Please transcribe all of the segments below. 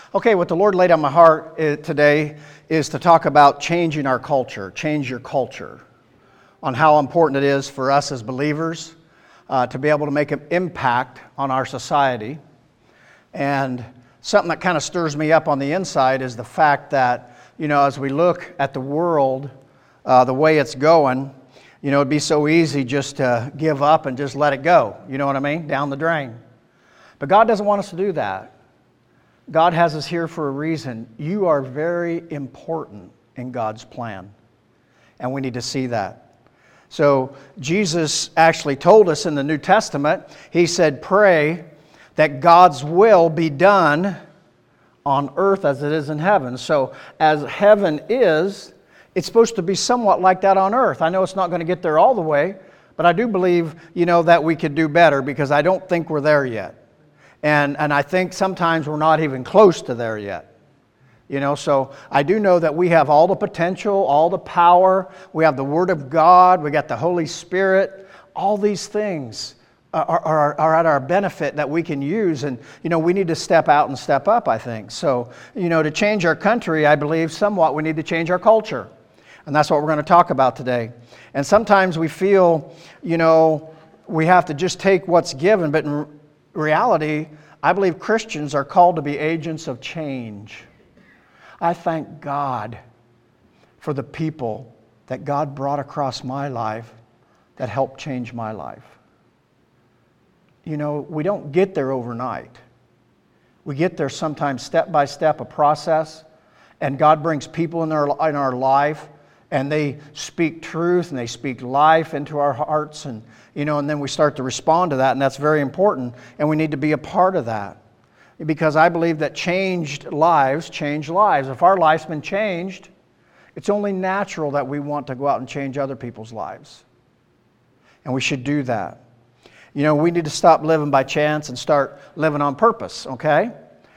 Okay, what the Lord laid on my heart today is to talk about changing our culture, change your culture, on how important it is for us as believers to be able to make an impact on our society. And something that kind of stirs me up on the inside is the fact that, as we look at the world, the way it's going, it'd be so easy just to give up and just let it go, you know what I mean, down the drain. But God doesn't want us to do that. God has us here for a reason. You are very important in God's plan, and we need to see that. So Jesus actually told us in the New Testament, He said, pray that God's will be done on earth as it is in heaven. So as heaven is, it's supposed to be somewhat like that on earth. I know it's not going to get there all the way, but I do believe, that we could do better, because I don't think we're there yet. And I think sometimes we're not even close to there yet. So I do know that we have all the potential, all the power. We have the Word of God. We got the Holy Spirit. All these things are at our benefit that we can use. And, we need to step out and step up, I think. So, to change our country, I believe somewhat we need to change our culture. And that's what we're going to talk about today. And sometimes we feel, we have to just take what's given, but in reality, I believe Christians are called to be agents of change. I thank God for the people that God brought across my life that helped change my life. We don't get there overnight. We get there sometimes step by step, a process, and God brings people in our life, and they speak truth and they speak life into our hearts, and then we start to respond to that, and that's very important, and we need to be a part of that. Because I believe that changed lives change lives. If our life's been changed, it's only natural that we want to go out and change other people's lives. And we should do that. We need to stop living by chance and start living on purpose, okay?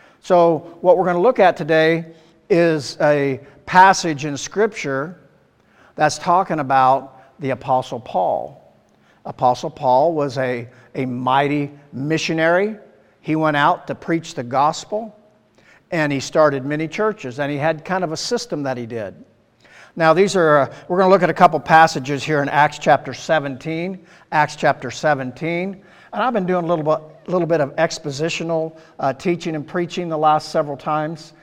So what we're going to look at today is a passage in Scripture that's talking about the Apostle Paul. Apostle Paul was a mighty missionary. He went out to preach the gospel, and he started many churches, and he had kind of a system that he did. Now we're going to look at a couple passages here in Acts chapter 17. Acts chapter 17. And I've been doing a little bit of expositional teaching and preaching the last several times.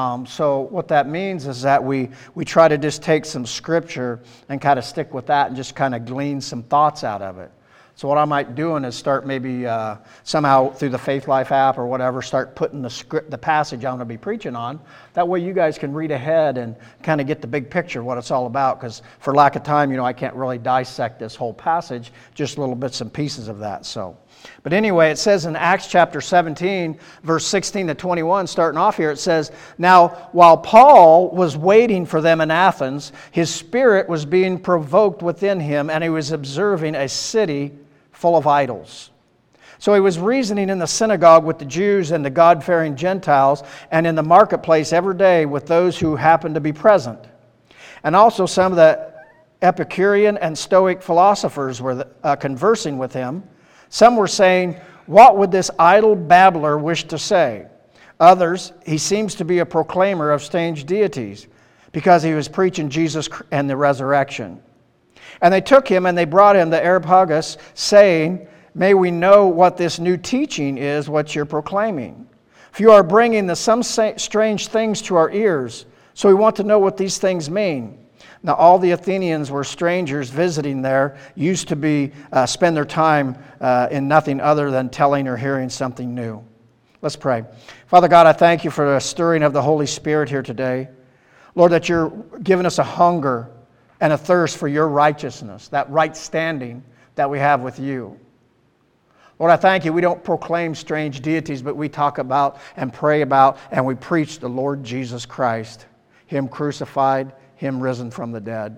So what that means is that we try to just take some scripture and kind of stick with that and just kind of glean some thoughts out of it. So what I might do is start maybe somehow through the Faith Life app or whatever, start putting the passage I'm going to be preaching on. That way you guys can read ahead and kind of get the big picture of what it's all about. Because for lack of time, I can't really dissect this whole passage, just little bits and pieces of that. But anyway, it says in Acts chapter 17, verse 16 to 21, starting off here, it says, now, while Paul was waiting for them in Athens, his spirit was being provoked within him, and he was observing a city full of idols. So he was reasoning in the synagogue with the Jews and the God-fearing Gentiles, and in the marketplace every day with those who happened to be present. And also some of the Epicurean and Stoic philosophers were conversing with him. Some were saying, what would this idle babbler wish to say? Others, he seems to be a proclaimer of strange deities, because he was preaching Jesus and the resurrection. And they took him and they brought him to Areopagus, saying, may we know what this new teaching is, what you're proclaiming. For you are bringing some strange things to our ears, so we want to know what these things mean. Now all the Athenians were strangers visiting there, used to spend their time in nothing other than telling or hearing something new. Let's pray. Father God, I thank you for the stirring of the Holy Spirit here today. Lord, that you're giving us a hunger and a thirst for your righteousness, that right standing that we have with you. Lord, I thank you. We don't proclaim strange deities, but we talk about and pray about and we preach the Lord Jesus Christ, Him crucified, Him risen from the dead.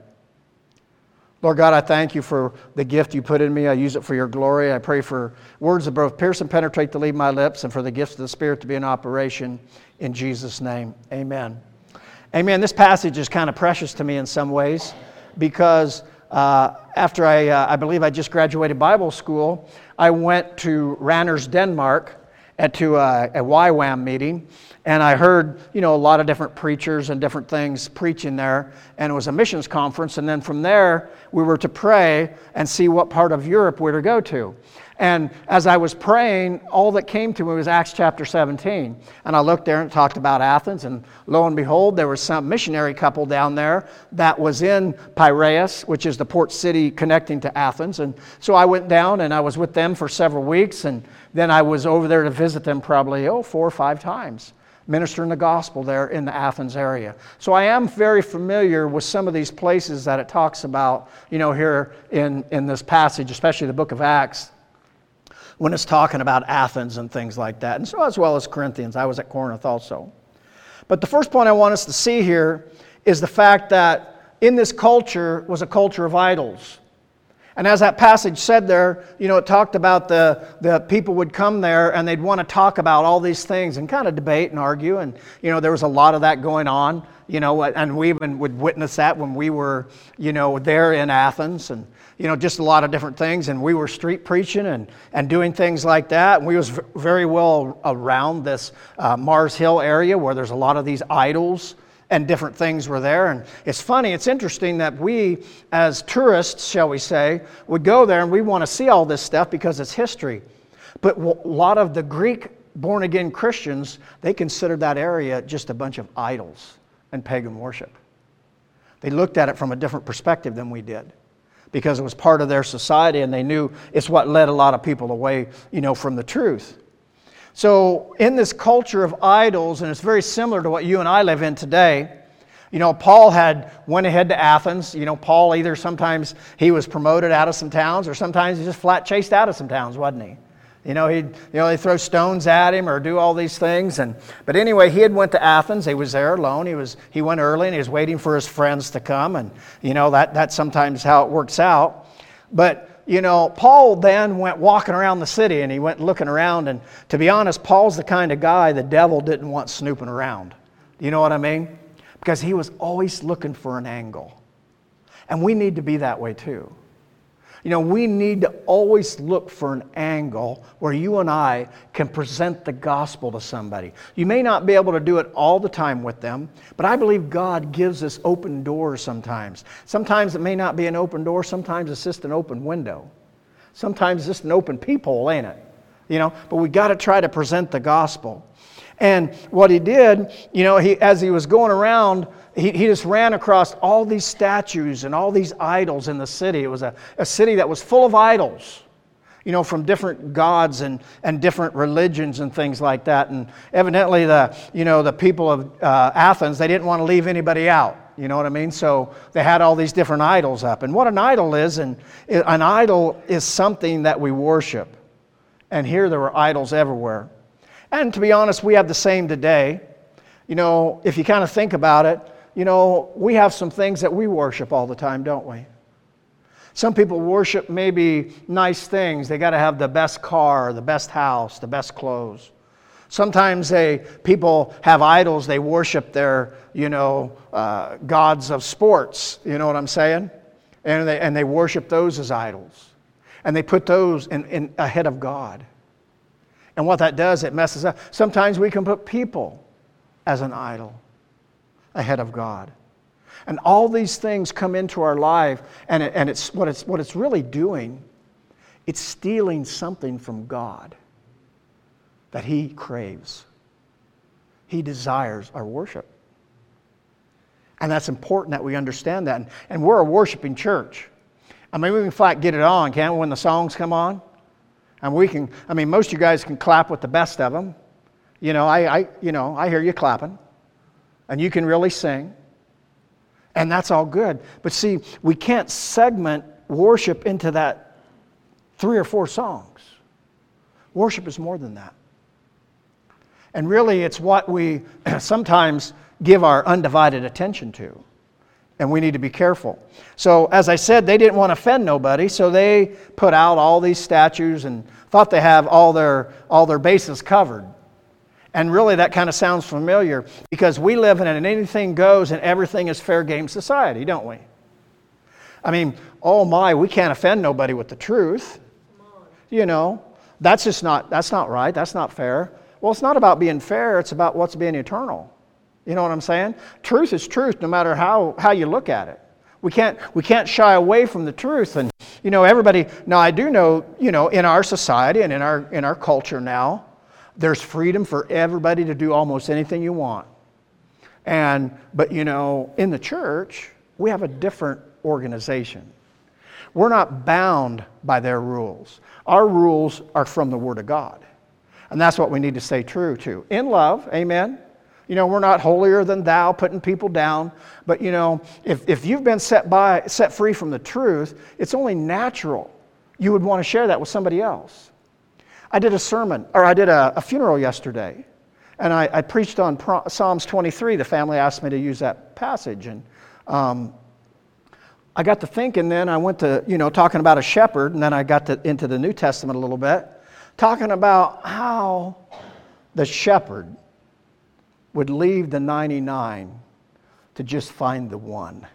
Lord God, I thank you for the gift you put in me. I use it for your glory. I pray for words that both pierce and penetrate to leave my lips, and for the gifts of the Spirit to be in operation. In Jesus' name, amen. Amen. This passage is kind of precious to me in some ways, because after I believe I just graduated Bible school, I went to Randers, Denmark, to a YWAM meeting, and I heard, a lot of different preachers and different things preaching there, and it was a missions conference, and then from there, we were to pray and see what part of Europe we were to go to. And as I was praying, all that came to me was Acts chapter 17. And I looked there and it talked about Athens, and lo and behold, there was some missionary couple down there that was in Piraeus, which is the port city connecting to Athens. And so I went down and I was with them for several weeks, and then I was over there to visit them probably 4 or 5 times, ministering the gospel there in the Athens area. So I am very familiar with some of these places that it talks about, here in this passage, especially the book of Acts, when it's talking about Athens and things like that. And so as well as Corinthians. I was at Corinth also. But the first point I want us to see here is the fact that in this culture was a culture of idols. And as that passage said there, it talked about the people would come there and they'd want to talk about all these things and kind of debate and argue. And, there was a lot of that going on, and we even would witness that when we were, there in Athens, and, just a lot of different things. And we were street preaching and doing things like that. And we was very well around this Mars Hill area where there's a lot of these idols and different things were there. And it's funny, it's interesting that we, as tourists, shall we say, would go there and we want to see all this stuff because it's history. But a lot of the Greek born-again Christians, they considered that area just a bunch of idols and pagan worship. They looked at it from a different perspective than we did because it was part of their society, and they knew it's what led a lot of people away, from the truth. So in this culture of idols, and it's very similar to what you and I live in today, Paul went ahead to Athens. Paul either sometimes he was promoted out of some towns, or sometimes he just flat chased out of some towns, wasn't he? They throw stones at him or do all these things. But anyway, he had went to Athens. He was there alone. He went early and he was waiting for his friends to come. And that's sometimes how it works out. But Paul then went walking around the city and he went looking around. And to be honest, Paul's the kind of guy the devil didn't want snooping around. You know what I mean? Because he was always looking for an angle. And we need to be that way too. We need to always look for an angle where you and I can present the gospel to somebody. You may not be able to do it all the time with them, but I believe God gives us open doors sometimes. Sometimes it may not be an open door, sometimes it's just an open window. Sometimes it's just an open peephole, ain't it? But we got to try to present the gospel. And what he did, as he was going around, he just ran across all these statues and all these idols in the city. It was a city that was full of idols, from different gods and different religions and things like that. And evidently the people of Athens, they didn't want to leave anybody out. You know what I mean? So they had all these different idols up. And what an idol is, and an idol is something that we worship. And here there were idols everywhere. And to be honest, we have the same today. If you kind of think about it, we have some things that we worship all the time, don't we? Some people worship maybe nice things. They got to have the best car, the best house, the best clothes. Sometimes people have idols. They worship their, gods of sports. You know what I'm saying? And they worship those as idols. And they put those in ahead of God. And what that does, it messes up. Sometimes we can put people as an idol ahead of God. And all these things come into our life, and it's what it's really doing, it's stealing something from God that He craves. He desires our worship. And that's important that we understand that. And we're a worshiping church. We can flat get it on, can't we, when the songs come on? And most of you guys can clap with the best of them. I hear you clapping. And you can really sing. And that's all good. But see, we can't segment worship into that 3 or 4 songs. Worship is more than that. And really, it's what we sometimes give our undivided attention to. And we need to be careful. So, as I said, they didn't want to offend nobody, so they put out all these statues and thought they have all their bases covered. And really, that kind of sounds familiar because we live in an anything goes and everything is fair game society, don't we? We can't offend nobody with the truth. that's not right. That's not fair. Well, it's not about being fair. It's about what's being eternal. You know what I'm saying? Truth is truth no matter how you look at it. We can't shy away from the truth. And, everybody, now I do know, in our society and in our culture now, there's freedom for everybody to do almost anything you want. But in the church, we have a different organization. We're not bound by their rules. Our rules are from the Word of God. And that's what we need to stay true to. In love, amen. We're not holier than thou, putting people down. But, if you've been set free from the truth, it's only natural you would want to share that with somebody else. I did a funeral yesterday. And I preached on Psalms 23. The family asked me to use that passage. And I got to thinking then, I went to, talking about a shepherd, and then I got into the New Testament a little bit, talking about how the shepherd would leave the 99 to just find the one.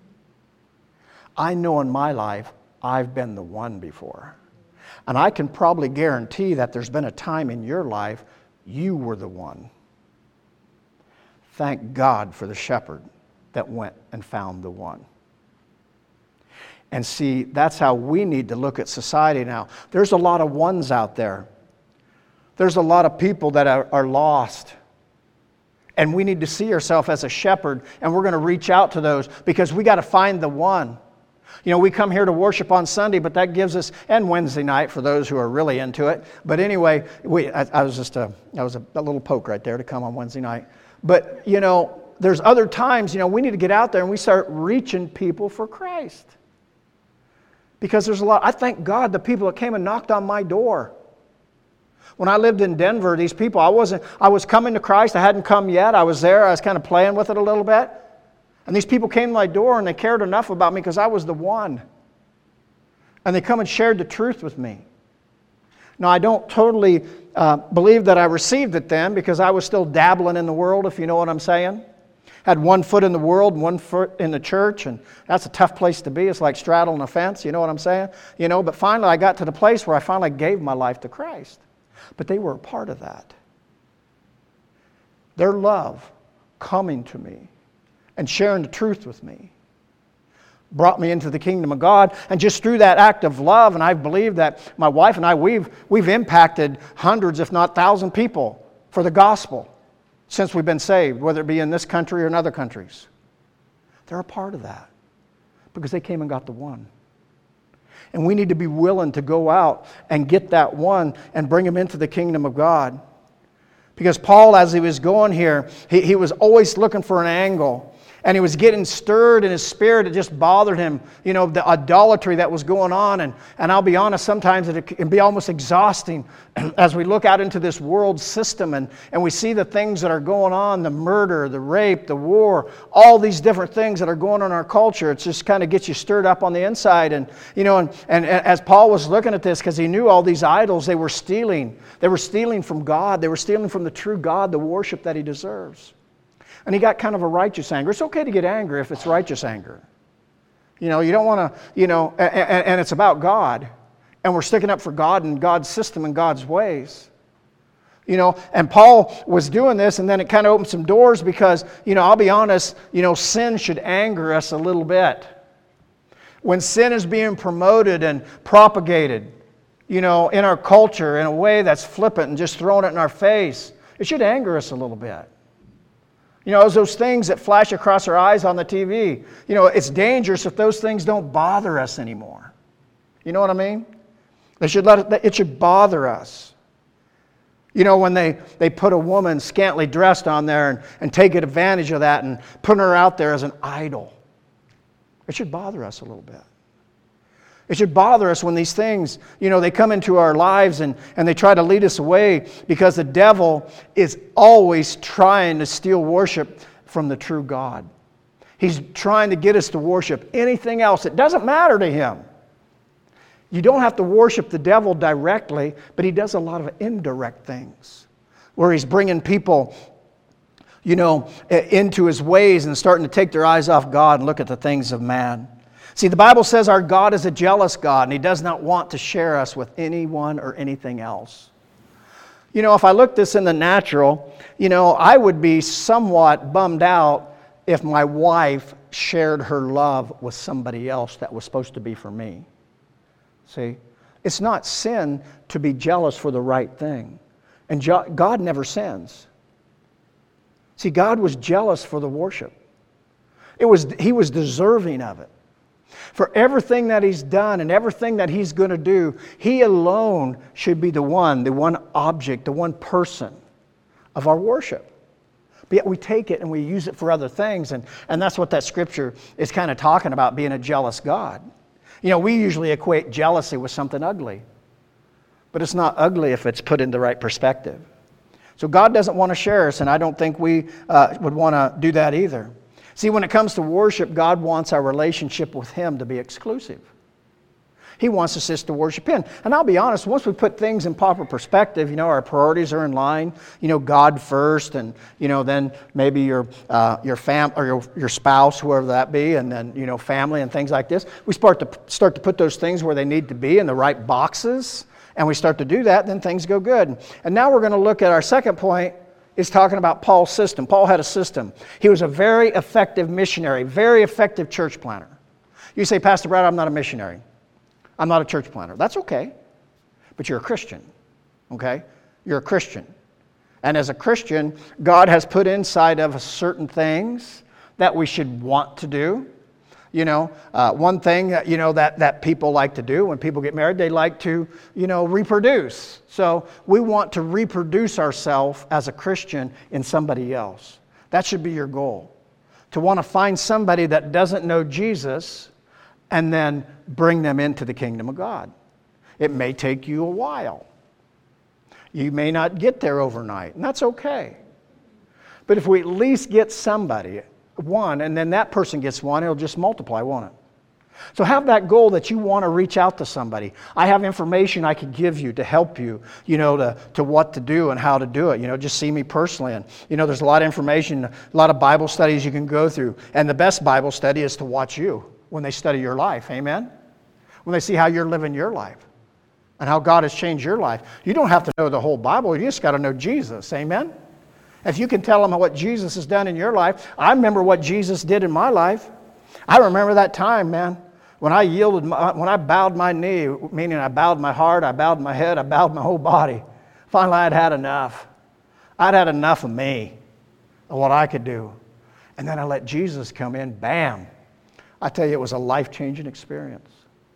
I know in my life, I've been the one before. And I can probably guarantee that there's been a time in your life you were the one. Thank God for the shepherd that went and found the one. And see, that's how we need to look at society now. There's a lot of ones out there. There's a lot of people that are lost. And we need to see ourselves as a shepherd, and we're going to reach out to those because we got to find the one. We come here to worship on Sunday, but that gives us, and Wednesday night for those who are really into it. But anyway, I was a little poke right there to come on Wednesday night. But, there's other times, we need to get out there and we start reaching people for Christ. Because there's a lot, I thank God the people that came and knocked on my door. When I lived in Denver, these people, I was coming to Christ. I hadn't come yet. I was there. I was kind of playing with it a little bit. And these people came to my door and they cared enough about me because I was the one. And they come and shared the truth with me. Now, I don't totally believe that I received it then because I was still dabbling in the world, if you know what I'm saying. Had one foot in the world and one foot in the church, and that's a tough place to be. It's like straddling a fence, you know what I'm saying? But finally I got to the place where I finally gave my life to Christ. But they were a part of that. Their love coming to me and sharing the truth with me brought me into the kingdom of God. And just through that act of love, and I believe that my wife and I, we've impacted hundreds, if not thousands, people for the gospel since we've been saved, whether it be in this country or in other countries. They're a part of that because they came and got the one. And we need to be willing to go out and get that one and bring him into the kingdom of God. Because Paul, as he was going here, he was always looking for an angle. And he was getting stirred in his spirit. It just bothered him, the idolatry that was going on. And I'll be honest, sometimes it can be almost exhausting as we look out into this world system and we see the things that are going on, the murder, the rape, the war, all these different things that are going on in our culture. It just kind of gets you stirred up on the inside. And as Paul was looking at this, because he knew all these idols, they were stealing. They were stealing from God. They were stealing from the true God, the worship that he deserves. And he got kind of a righteous anger. It's okay to get angry if it's righteous anger. You don't want to, and it's about God. And we're sticking up for God and God's system and God's ways. And Paul was doing this, and then it kind of opened some doors because, I'll be honest, sin should anger us a little bit. When sin is being promoted and propagated, in our culture in a way that's flippant and just throwing it in our face, it should anger us a little bit. Those things that flash across our eyes on the TV. It's dangerous if those things don't bother us anymore. You know what I mean? It should bother us. When they put a woman scantily dressed on there and take advantage of that and put her out there as an idol. It should bother us a little bit. It should bother us when these things, they come into our lives and they try to lead us away because the devil is always trying to steal worship from the true God. He's trying to get us to worship anything else. It doesn't matter to him. You don't have to worship the devil directly, but he does a lot of indirect things where he's bringing people, into his ways and starting to take their eyes off God and look at the things of man. See, the Bible says our God is a jealous God, and He does not want to share us with anyone or anything else. You know, if I look this in the natural, you know, I would be somewhat bummed out if my wife shared her love with somebody else that was supposed to be for me. See, it's not sin to be jealous for the right thing. And God never sins. See, God was jealous for the worship. He was deserving of it. For everything that He's done and everything that He's going to do, He alone should be the one object, the one person of our worship. But yet we take it and we use it for other things, and that's what that scripture is kind of talking about, being a jealous God. You know, we usually equate jealousy with something ugly. But it's not ugly if it's put in the right perspective. So God doesn't want to share us, and I don't think we would want to do that either. See, when it comes to worship, God wants our relationship with Him to be exclusive. He wants us just to worship Him. And I'll be honest, once we put things in proper perspective, you know, our priorities are in line, you know, God first, and, you know, then maybe your fam or your spouse, whoever that be, and then, you know, family and things like this. We start to put those things where they need to be in the right boxes, and we start to do that, then things go good. And now we're going to look at our second point, is talking about Paul's system. Paul had a system. He was a very effective missionary, very effective church planter. You say, Pastor Brad, I'm not a missionary. I'm not a church planter. That's okay. But you're a Christian. Okay? You're a Christian. And as a Christian, God has put inside of us certain things that we should want to do. You know, one thing, you know, that people like to do when people get married, they like to, you know, reproduce. So we want to reproduce ourselves as a Christian in somebody else. That should be your goal. To want to find somebody that doesn't know Jesus and then bring them into the kingdom of God. It may take you a while. You may not get there overnight, and that's okay. But if we at least get somebody, one, and then that person gets one, it'll just multiply, won't it? So have that goal that you want to reach out to somebody. I have information I can give you to help you, you know, to what to do and how to do it. You know, just see me personally. And, you know, there's a lot of information, a lot of Bible studies you can go through. And the best Bible study is to watch you when they study your life. Amen? When they see how you're living your life and how God has changed your life. You don't have to know the whole Bible. You just got to know Jesus. Amen? If you can tell them what Jesus has done in your life, I remember what Jesus did in my life. I remember that time, man, when I when I bowed my knee, meaning I bowed my heart, I bowed my head, I bowed my whole body. Finally, I'd had enough. I'd had enough of me, of what I could do. And then I let Jesus come in, bam. I tell you, it was a life-changing experience.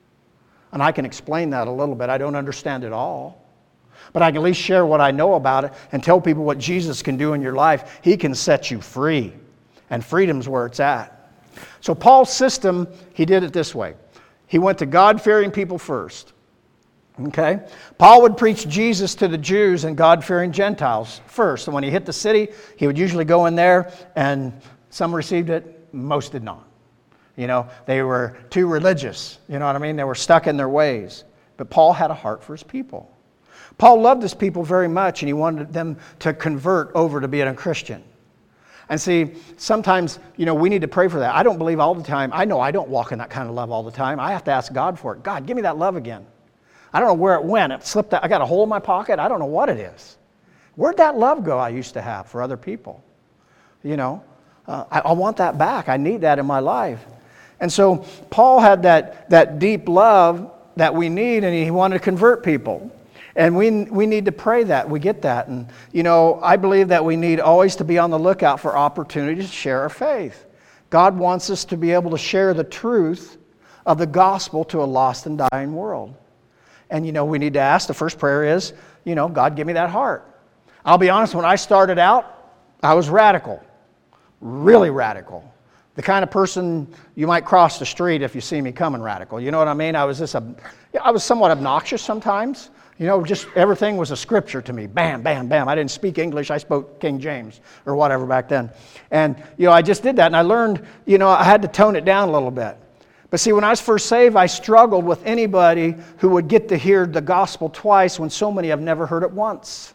And I can explain that a little bit. I don't understand it all. But I can at least share what I know about it and tell people what Jesus can do in your life. He can set you free. And freedom's where it's at. So Paul's system, he did it this way. He went to God-fearing people first. Okay? Paul would preach Jesus to the Jews and God-fearing Gentiles first. And when he hit the city, he would usually go in there, and some received it, most did not. You know, they were too religious. You know what I mean? They were stuck in their ways. But Paul had a heart for his people. Paul loved his people very much, and he wanted them to convert over to being a Christian. And see, sometimes, you know, we need to pray for that. I don't believe all the time. I know I don't walk in that kind of love all the time. I have to ask God for it. God, give me that love again. I don't know where it went. It slipped out. I got a hole in my pocket. I don't know what it is. Where'd that love go I used to have for other people? You know, I want that back. I need that in my life. And so Paul had that deep love that we need, and he wanted to convert people. And we need to pray that. We get that. And, you know, I believe that we need always to be on the lookout for opportunities to share our faith. God wants us to be able to share the truth of the gospel to a lost and dying world. And, you know, we need to ask, the first prayer is, you know, God, give me that heart. I'll be honest, when I started out, I was radical. Really radical. The kind of person you might cross the street if you see me coming radical. You know what I mean? I was somewhat obnoxious sometimes. You know, just everything was a scripture to me. Bam, bam, bam. I didn't speak English. I spoke King James or whatever back then. And, you know, I just did that. And I learned, you know, I had to tone it down a little bit. But see, when I was first saved, I struggled with anybody who would get to hear the gospel twice when so many have never heard it once.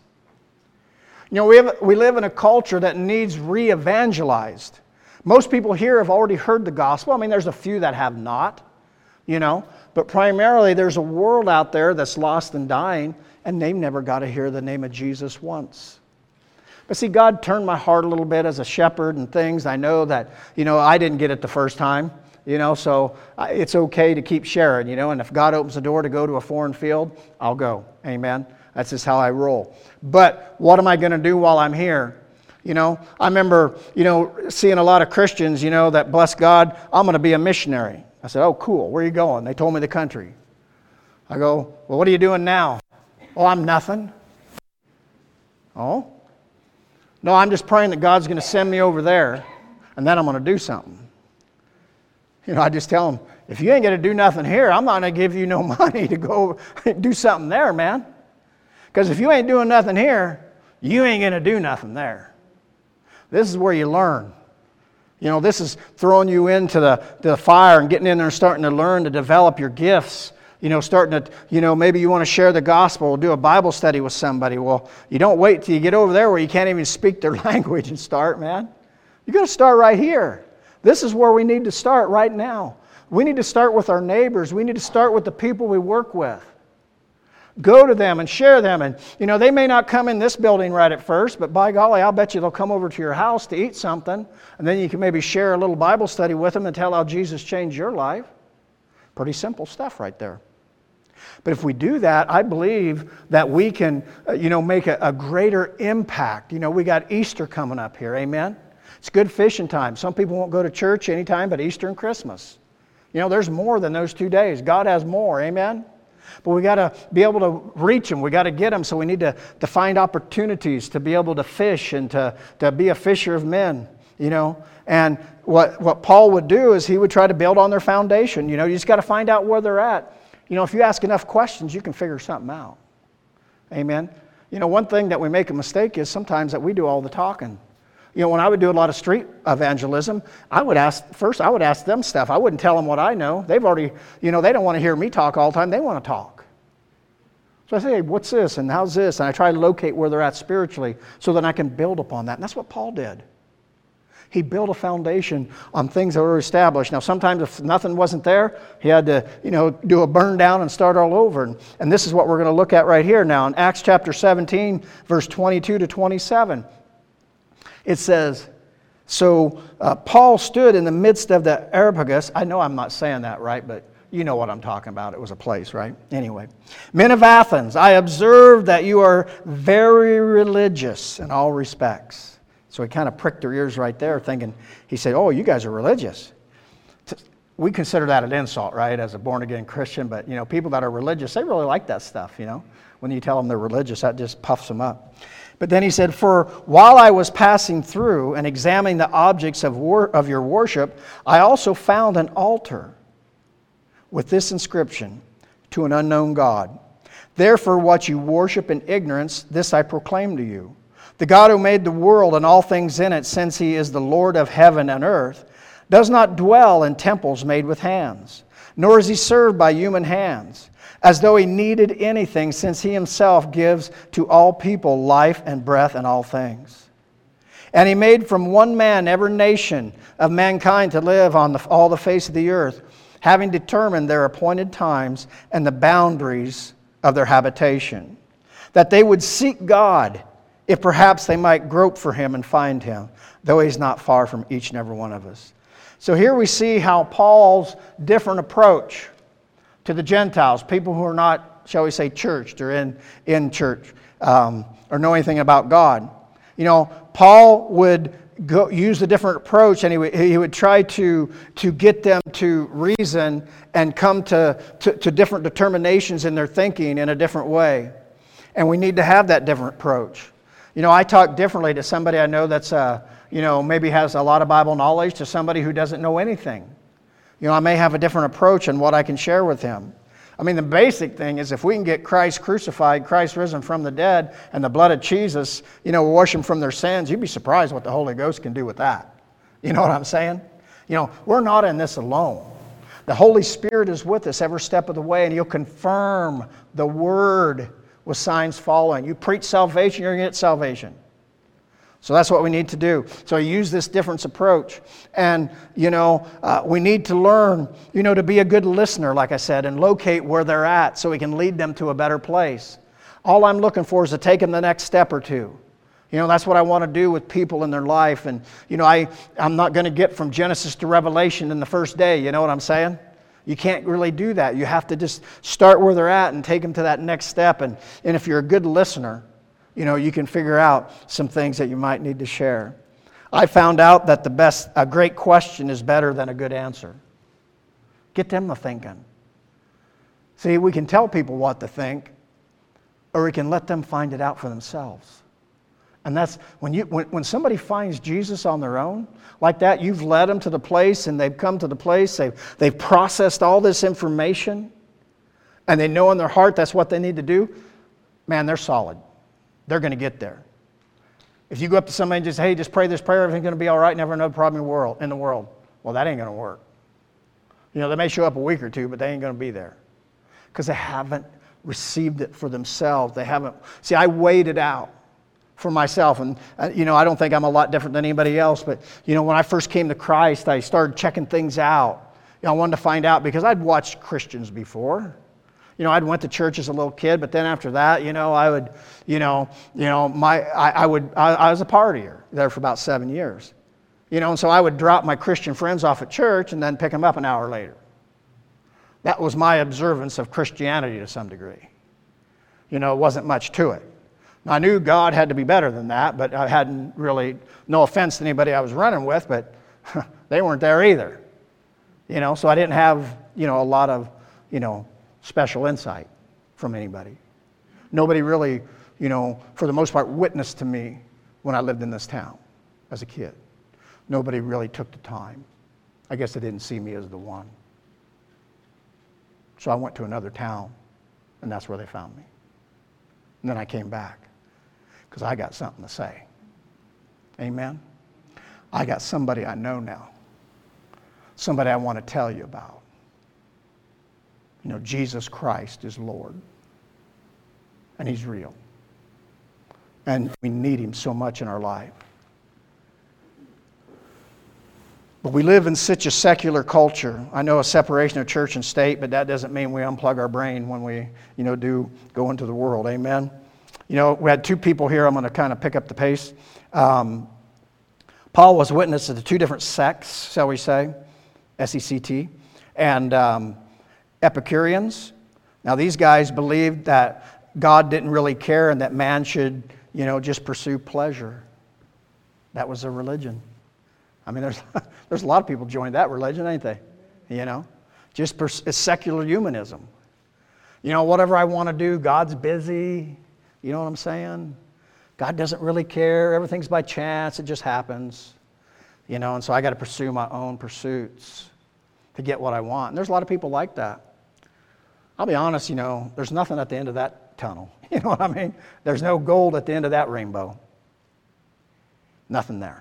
You know, we live in a culture that needs re-evangelized. Most people here have already heard the gospel. I mean, there's a few that have not. you know. But primarily there's a world out there that's lost and dying, and they've never got to hear the name of Jesus once. But see, God turned my heart a little bit as a shepherd and things. I know that, I didn't get it the first time, so it's okay to keep sharing, and if God opens the door to go to a foreign field, I'll go. Amen. That's just how I roll. But what am I going to do while I'm here? I remember, seeing a lot of Christians, that bless God, I'm going to be a missionary. I said, oh, cool. Where are you going? They told me the country. I go, well, what are you doing now? Oh, I'm nothing. Oh? No, I'm just praying that God's going to send me over there, and then I'm going to do something. I just tell them, if you ain't going to do nothing here, I'm not going to give you no money to go do something there, man. Because if you ain't doing nothing here, you ain't going to do nothing there. This is where you learn. This is throwing you into the fire and getting in there and starting to learn to develop your gifts. Starting to, maybe you want to share the gospel, do a Bible study with somebody. Well, you don't wait till you get over there where you can't even speak their language and start, man. You got to start right here. This is where we need to start right now. We need to start with our neighbors. We need to start with the people we work with. Go to them and share them. And, they may not come in this building right at first, but by golly, I'll bet you they'll come over to your house to eat something. And then you can maybe share a little Bible study with them and tell how Jesus changed your life. Pretty simple stuff right there. But if we do that, I believe that we can, make a greater impact. We got Easter coming up here, amen? It's good fishing time. Some people won't go to church anytime but Easter and Christmas. There's more than those 2 days. God has more, amen? But we got to be able to reach them. We got to get them, so we need to find opportunities to be able to fish and to be a fisher of men, And what Paul would do is he would try to build on their foundation. You just got to find out where they're at. If you ask enough questions, you can figure something out. Amen? One thing that we make a mistake is sometimes that we do all the talking. When I would do a lot of street evangelism, I would ask them stuff. I wouldn't tell them what I know. They've already, they don't want to hear me talk all the time. They want to talk. So I say, hey, what's this and how's this? And I try to locate where they're at spiritually so that I can build upon that. And that's what Paul did. He built a foundation on things that were established. Now, sometimes if nothing wasn't there, he had to, do a burn down and start all over. And this is what we're going to look at right here now. In Acts chapter 17, verse 22 to 27. It says, so Paul stood in the midst of the Areopagus. I know I'm not saying that right, but you know what I'm talking about. It was a place, right? Anyway. Men of Athens, I observe that you are very religious in all respects. So he kind of pricked their ears right there thinking, he said, oh, you guys are religious. We consider that an insult, right, as a born-again Christian. But, people that are religious, they really like that stuff, When you tell them they're religious, that just puffs them up. But then he said, for while I was passing through and examining the objects of your worship, I also found an altar with this inscription, to an unknown God. Therefore, what you worship in ignorance, this I proclaim to you. The God who made the world and all things in it, since he is the Lord of heaven and earth, does not dwell in temples made with hands, nor is he served by human hands, as though he needed anything, since he himself gives to all people life and breath and all things. And he made from one man every nation of mankind to live on all the face of the earth, having determined their appointed times and the boundaries of their habitation, that they would seek God, if perhaps they might grope for him and find him, though he's not far from each and every one of us. So here we see how Paul's different approach to the Gentiles, people who are not, shall we say, churched or in church or know anything about God. Paul would use a different approach, and he would try to get them to reason and come to different determinations in their thinking in a different way. And we need to have that different approach. I talk differently to somebody I know that's maybe has a lot of Bible knowledge to somebody who doesn't know anything. I may have a different approach in what I can share with him. I mean, the basic thing is if we can get Christ crucified, Christ risen from the dead, and the blood of Jesus, wash them from their sins, you'd be surprised what the Holy Ghost can do with that. You know what I'm saying? We're not in this alone. The Holy Spirit is with us every step of the way, and He'll confirm the Word with signs following. You preach salvation, you're going to get salvation. So that's what we need to do. So I use this difference approach. And, we need to learn, to be a good listener, like I said, and locate where they're at so we can lead them to a better place. All I'm looking for is to take them the next step or two. That's what I want to do with people in their life. And, I'm not going to get from Genesis to Revelation in the first day. You know what I'm saying? You can't really do that. You have to just start where they're at and take them to that next step. And if you're a good listener, you can figure out some things that you might need to share. I found out that a great question is better than a good answer. Get them to thinking. See, we can tell people what to think, or we can let them find it out for themselves. And that's when somebody finds Jesus on their own, like that, you've led them to the place, and they've come to the place, they've processed all this information, and they know in their heart that's what they need to do, man, they're solid. They're going to get there. If you go up to somebody and just, hey, just pray this prayer, everything's going to be all right, never another problem in the world. Well, that ain't going to work. They may show up a week or two, but they ain't going to be there. Because they haven't received it for themselves. They haven't. See, I weighed it out for myself. And, I don't think I'm a lot different than anybody else. But, when I first came to Christ, I started checking things out. I wanted to find out because I'd watched Christians before. I'd went to church as a little kid, but then after that, I would, I was a partier there for about 7 years. And so I would drop my Christian friends off at church and then pick them up an hour later. That was my observance of Christianity to some degree. It wasn't much to it. I knew God had to be better than that, but I hadn't really, no offense to anybody I was running with, but they weren't there either. So I didn't have, a lot of, special insight from anybody. Nobody really, for the most part, witnessed to me when I lived in this town as a kid. Nobody really took the time. I guess they didn't see me as the one. So I went to another town, and that's where they found me. And then I came back because I got something to say. Amen? I got somebody I know now. Somebody I want to tell you about. Jesus Christ is Lord. And He's real. And we need Him so much in our life. But we live in such a secular culture. I know a separation of church and state, but that doesn't mean we unplug our brain when we, do go into the world. Amen? We had two people here. I'm going to kind of pick up the pace. Paul was witness to the two different sects, shall we say, S-E-C-T, and Epicureans. Now, these guys believed that God didn't really care and that man should, just pursue pleasure. That was their religion. I mean, there's a lot of people joined that religion, ain't they? It's secular humanism. Whatever I want to do, God's busy. You know what I'm saying? God doesn't really care. Everything's by chance. It just happens. And so I got to pursue my own pursuits to get what I want. And there's a lot of people like that. I'll be honest, there's nothing at the end of that tunnel. You know what I mean? There's no gold at the end of that rainbow. Nothing there.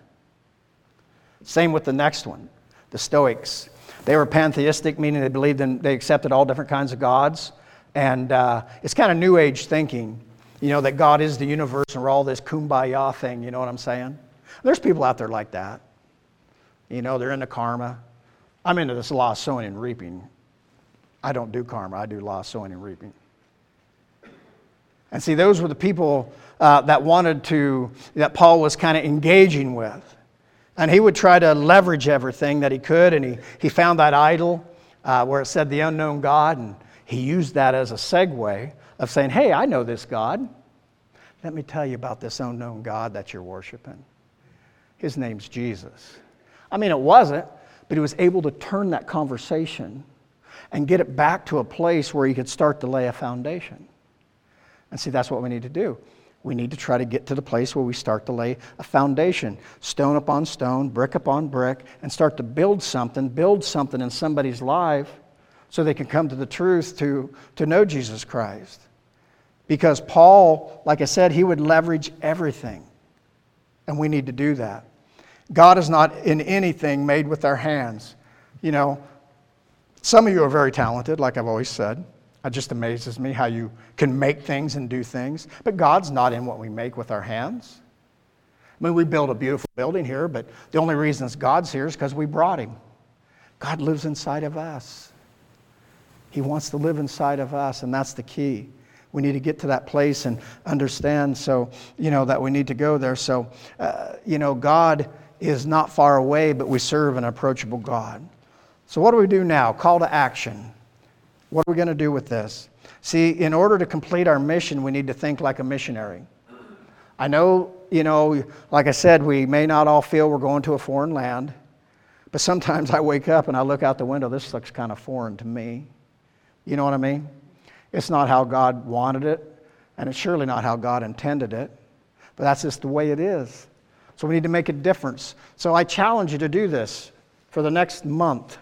Same with the next one, the Stoics. They were pantheistic, meaning they accepted all different kinds of gods. And it's kind of New Age thinking, that God is the universe and we're all this kumbaya thing, you know what I'm saying? There's people out there like that. They're into karma. I'm into this law of sowing and reaping. I don't do karma, I do law of sowing and reaping. And see, those were the people that Paul was kind of engaging with. And he would try to leverage everything that he could, and he found that idol where it said the unknown God, and he used that as a segue of saying, hey, I know this God. Let me tell you about this unknown God that you're worshiping. His name's Jesus. I mean, it wasn't, but he was able to turn that conversation and get it back to a place where he could start to lay a foundation. And see, that's what we need to do. We need to try to get to the place where we start to lay a foundation, stone upon stone, brick upon brick, and start to build something in somebody's life so they can come to the truth to know Jesus Christ. Because Paul, like I said, he would leverage everything. And we need to do that. God is not in anything made with our hands. Some of you are very talented, like I've always said. It just amazes me how you can make things and do things. But God's not in what we make with our hands. I mean, we built a beautiful building here, but the only reason God's here is because we brought him. God lives inside of us. He wants to live inside of us, and that's the key. We need to get to that place and understand that we need to go there. So, God is not far away, but we serve an approachable God. So what do we do now? Call to action. What are we going to do with this? See, in order to complete our mission, we need to think like a missionary. I know, like I said, we may not all feel we're going to a foreign land, but sometimes I wake up and I look out the window, this looks kind of foreign to me. You know what I mean? It's not how God wanted it, and it's surely not how God intended it, but that's just the way it is. So we need to make a difference. So I challenge you to do this for the next month.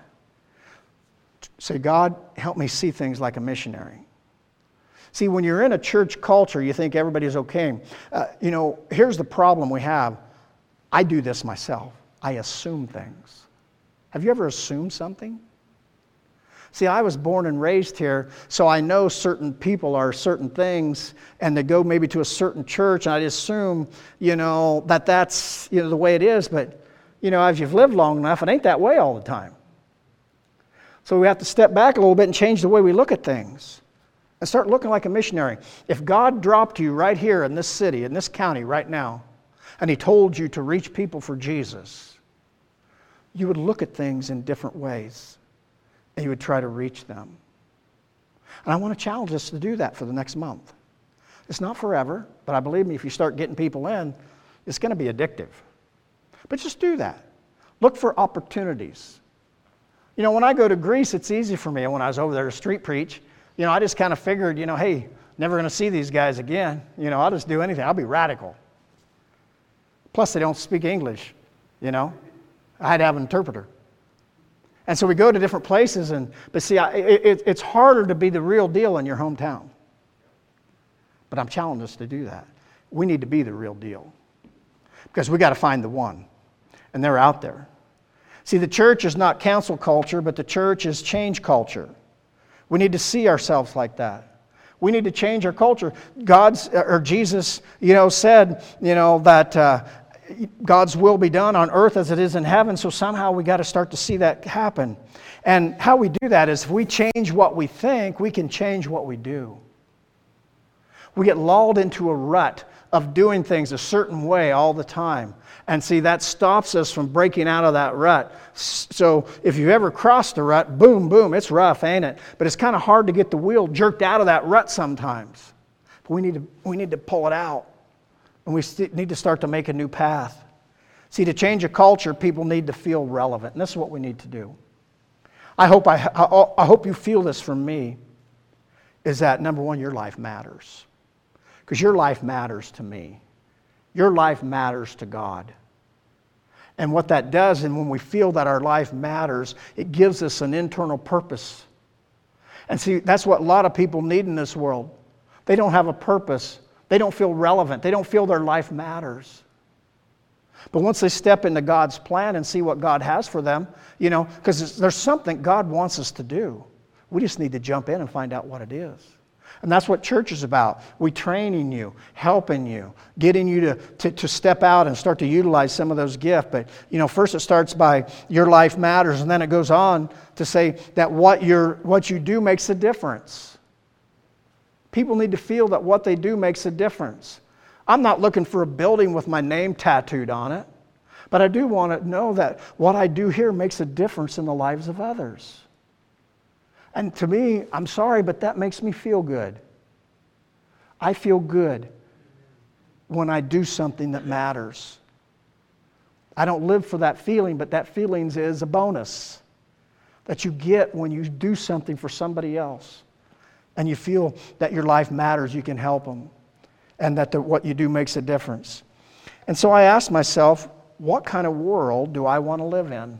Say, God, help me see things like a missionary. See, when you're in a church culture, you think everybody's okay. Here's the problem we have. I do this myself. I assume things. Have you ever assumed something? See, I was born and raised here, so I know certain people are certain things, and they go maybe to a certain church, and I assume, that's the way it is. But, as you've lived long enough, it ain't that way all the time. So we have to step back a little bit and change the way we look at things and start looking like a missionary. If God dropped you right here in this city, in this county right now, and He told you to reach people for Jesus, you would look at things in different ways, and you would try to reach them. And I want to challenge us to do that for the next month. It's not forever, but I believe me, if you start getting people in, it's going to be addictive. But just do that. Look for opportunities. When I go to Greece, it's easy for me. When I was over there to street preach, I just kind of figured, hey, never going to see these guys again. I'll just do anything. I'll be radical. Plus, they don't speak English, I had to have an interpreter. And so we go to different places, but see, it's harder to be the real deal in your hometown. But I'm challenging us to do that. We need to be the real deal. Because we got to find the one. And they're out there. See, the church is not cancel culture, but the church is change culture. We need to see ourselves like that. We need to change our culture. Jesus, said, that God's will be done on earth as it is in heaven. So somehow we got to start to see that happen. And how we do that is if we change what we think, we can change what we do. We get lulled into a rut of doing things a certain way all the time. And see, that stops us from breaking out of that rut. So if you've ever crossed a rut, boom, boom, it's rough, ain't it? But it's kind of hard to get the wheel jerked out of that rut sometimes. But we need to pull it out. And we need to start to make a new path. See, to change a culture, people need to feel relevant. And this is what we need to do. I hope you feel this from me, is that, number one, your life matters. Because your life matters to me. Your life matters to God. And what that does, and when we feel that our life matters, it gives us an internal purpose. And see, that's what a lot of people need in this world. They don't have a purpose. They don't feel relevant. They don't feel their life matters. But once they step into God's plan and see what God has for them, because there's something God wants us to do. We just need to jump in and find out what it is. And that's what church is about. We training you, helping you, getting you to step out and start to utilize some of those gifts. But, first it starts by your life matters, and then it goes on to say that what you do makes a difference. People need to feel that what they do makes a difference. I'm not looking for a building with my name tattooed on it, but I do want to know that what I do here makes a difference in the lives of others. And to me, I'm sorry, but that makes me feel good. I feel good when I do something that matters. I don't live for that feeling, but that feeling is a bonus that you get when you do something for somebody else. And you feel that your life matters, you can help them. And that what you do makes a difference. And so I asked myself, what kind of world do I want to live in?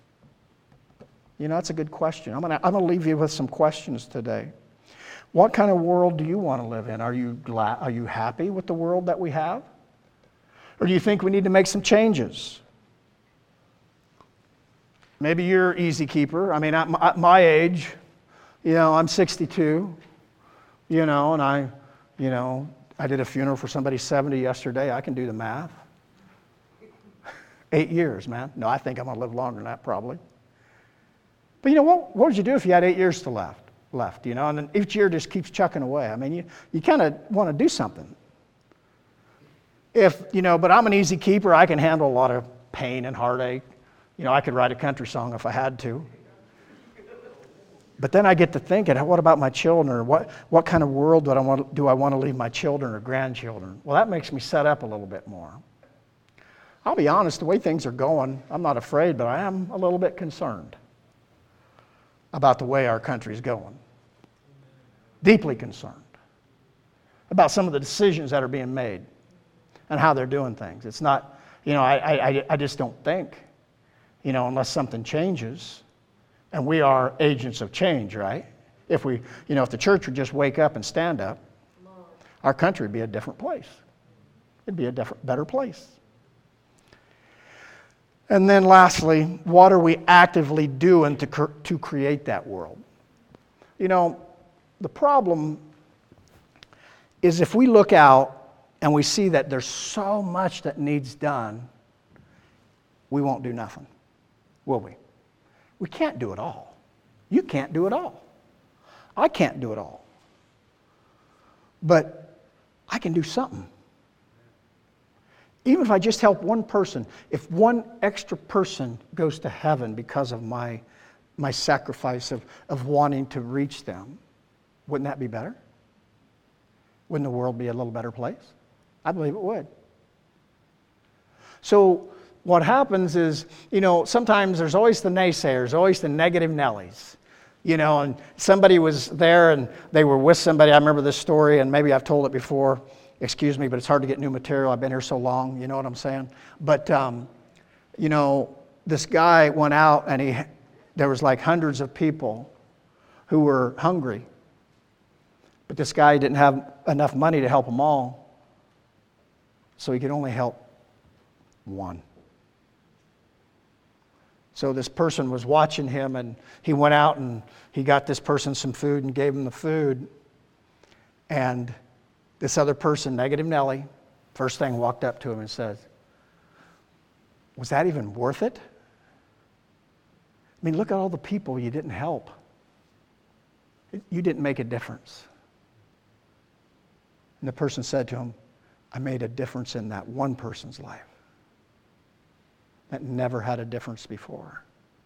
That's a good question. I'm going to leave you with some questions today. What kind of world do you want to live in? Are you happy with the world that we have? Or do you think we need to make some changes? Maybe you're easy keeper. I mean, at my age, I'm 62, and I did a funeral for somebody 70 yesterday. I can do the math. 8 years, man. No, I think I'm going to live longer than that probably. But you know, what would you do if you had 8 years to left, you know? And then each year just keeps chucking away. I mean, you kind of want to do something. But I'm an easy keeper. I can handle a lot of pain and heartache. You know, I could write a country song if I had to. But then I get to thinking, what about my children? What kind of world do I want to leave my children or grandchildren? Well, that makes me set up a little bit more. I'll be honest, the way things are going, I'm not afraid, but I am a little bit concerned about the way our country's going. Deeply concerned about some of the decisions that are being made and how they're doing things. It's not, I just don't think, unless something changes. And we are agents of change, right? If the church would just wake up and stand up, our country would be a different place. It'd be a better place. And then lastly, what are we actively doing to create that world? The problem is if we look out and we see that there's so much that needs done, we won't do nothing, will we? We can't do it all. You can't do it all. I can't do it all. But I can do something. Even if I just help one person, if one extra person goes to heaven because of my sacrifice of wanting to reach them, wouldn't that be better? Wouldn't the world be a little better place? I believe it would. So what happens is, sometimes there's always the naysayers, always the negative Nellies. And somebody was there and they were with somebody. I remember this story, and maybe I've told it before. Excuse me, but it's hard to get new material. I've been here so long, you know what I'm saying? But, this guy went out and there was like hundreds of people who were hungry. But this guy didn't have enough money to help them all. So he could only help one. So this person was watching him, and he went out and he got this person some food and gave him the food. And this other person, Negative Nelly, first thing walked up to him and said, "Was that even worth it? I mean, look at all the people you didn't help. You didn't make a difference." And the person said to him, "I made a difference in that one person's life that never had a difference before."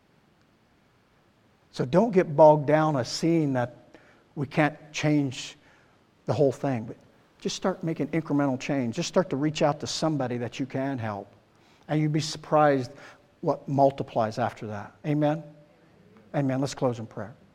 So don't get bogged down a seeing that we can't change the whole thing, but just start making incremental change. Just start to reach out to somebody that you can help, and you'd be surprised what multiplies after that. Amen? Amen. Let's close in prayer.